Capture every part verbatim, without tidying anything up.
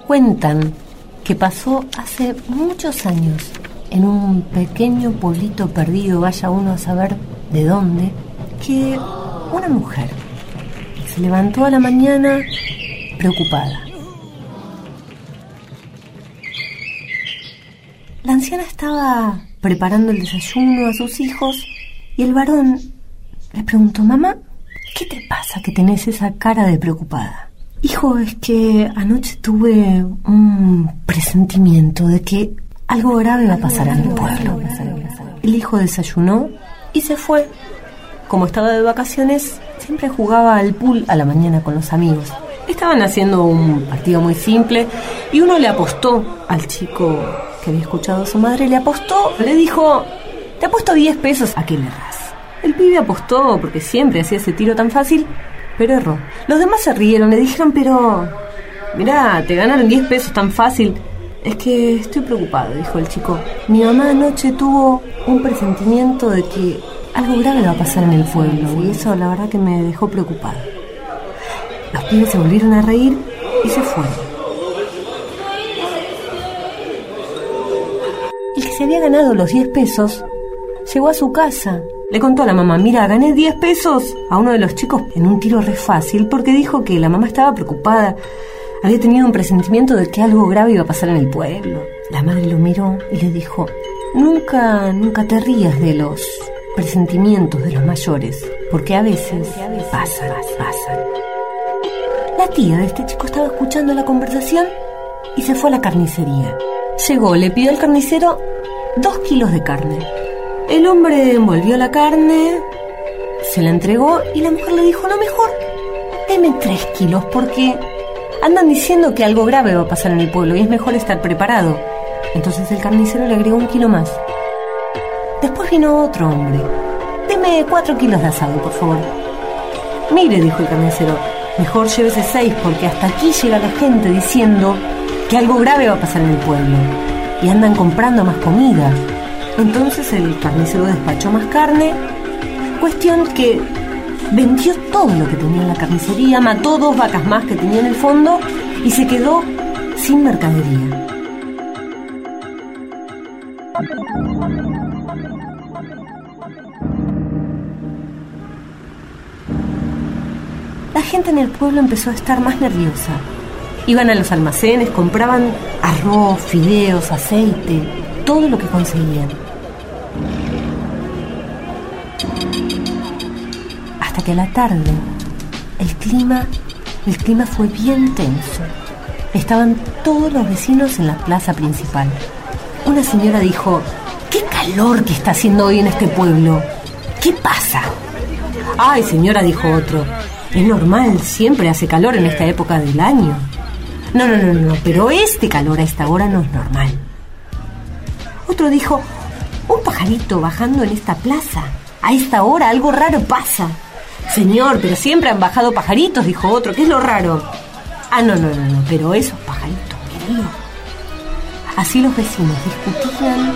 Cuentan que pasó hace muchos años en un pequeño pueblito perdido, vaya uno a saber de dónde, que una mujer se levantó a la mañana preocupada. La anciana estaba preparando el desayuno a sus hijos y el varón le preguntó: mamá, ¿qué te pasa que tenés esa cara de preocupada? Hijo, es que anoche tuve un presentimiento de que algo grave va a pasar en el pueblo. El hijo desayunó y se fue. Como estaba de vacaciones, siempre jugaba al pool a la mañana con los amigos. Estaban haciendo un partido muy simple y uno le apostó al chico que había escuchado a su madre, le apostó, le dijo: te apuesto diez pesos a que le erras. El pibe apostó porque siempre hacía ese tiro tan fácil, pero erró. Los demás se rieron, le dijeron: pero mirá, te ganaron diez pesos tan fácil. Es que estoy preocupado, dijo el chico. Mi mamá anoche tuvo un presentimiento de que algo grave va a pasar en el pueblo y eso la verdad que me dejó preocupado. Los pibes se volvieron a reír y se fueron. El que se había ganado los diez pesos llegó a su casa. Le contó a la mamá: mira, gané diez pesos a uno de los chicos en un tiro re fácil, porque dijo que la mamá estaba preocupada. Había tenido un presentimiento de que algo grave iba a pasar en el pueblo. La madre lo miró y le dijo: Nunca, nunca te rías de los presentimientos de los mayores, porque a veces pasan, pasan. La tía de este chico estaba escuchando la conversación y se fue a la carnicería. Llegó, le pidió al carnicero dos kilos de carne. El hombre envolvió la carne, se la entregó y la mujer le dijo: no, mejor deme tres kilos porque andan diciendo que algo grave va a pasar en el pueblo y es mejor estar preparado. Entonces el carnicero le agregó un kilo más. Después vino otro hombre. Deme cuatro kilos de asado, por favor. Mire, dijo el carnicero, mejor llévese seis porque hasta aquí llega la gente diciendo que algo grave va a pasar en el pueblo y andan comprando más comida. Entonces el carnicero despachó más carne. Cuestión que vendió todo lo que tenía en la carnicería, mató dos vacas más que tenía en el fondo y se quedó sin mercadería. La gente en el pueblo empezó a estar más nerviosa. Iban a los almacenes, compraban arroz, fideos, aceite, todo lo que conseguían. Hasta que a la tarde el clima, el clima fue bien tenso. Estaban todos los vecinos en la plaza principal. Una señora dijo: ¡qué calor que está haciendo hoy en este pueblo! ¿Qué pasa? ¡Ay, señora!, dijo otro, es normal, siempre hace calor en esta época del año. No, no, no, no, pero este calor a esta hora no es normal. Otro dijo: un pajarito bajando en esta plaza. A esta hora algo raro pasa. Señor, pero siempre han bajado pajaritos, dijo otro, ¿qué es lo raro? Ah, no, no, no, no, pero esos pajaritos, mírenlo. Así los vecinos discutían.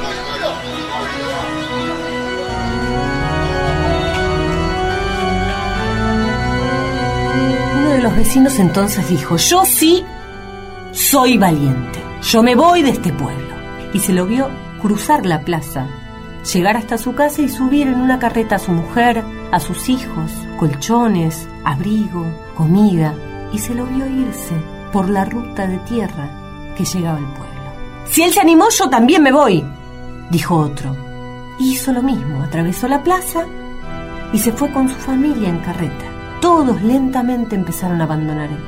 Uno de los vecinos entonces dijo: yo sí soy valiente, yo me voy de este pueblo. Y se lo vio cruzar la plaza, llegar hasta su casa y subir en una carreta a su mujer, a sus hijos, colchones, abrigo, comida, y se lo vio irse por la ruta de tierra que llegaba al pueblo. Si él se animó, yo también me voy, dijo otro. Hizo lo mismo, atravesó la plaza y se fue con su familia en carreta. Todos lentamente empezaron a abandonar el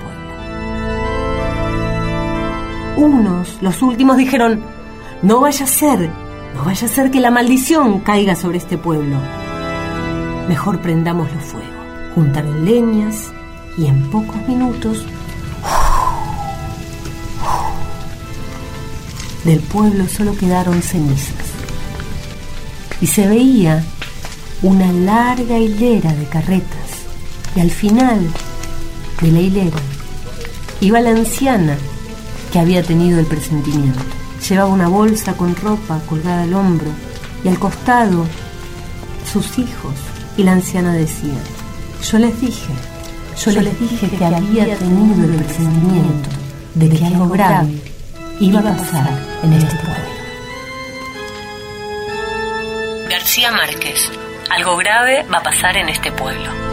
pueblo. Unos, los últimos, dijeron: no vaya a ser, no vaya a ser que la maldición caiga sobre este pueblo. Mejor prendámoslo fuego. Juntaron leñas y en pocos minutos del pueblo solo quedaron cenizas. Y se veía una larga hilera de carretas. Y al final de la hilera iba la anciana que había tenido el presentimiento. Llevaba una bolsa con ropa colgada al hombro y al costado sus hijos. Y la anciana decía: yo les dije, yo les dije que había tenido el presentimiento de que algo grave iba a pasar en este pueblo. García Márquez. Algo grave va a pasar en este pueblo.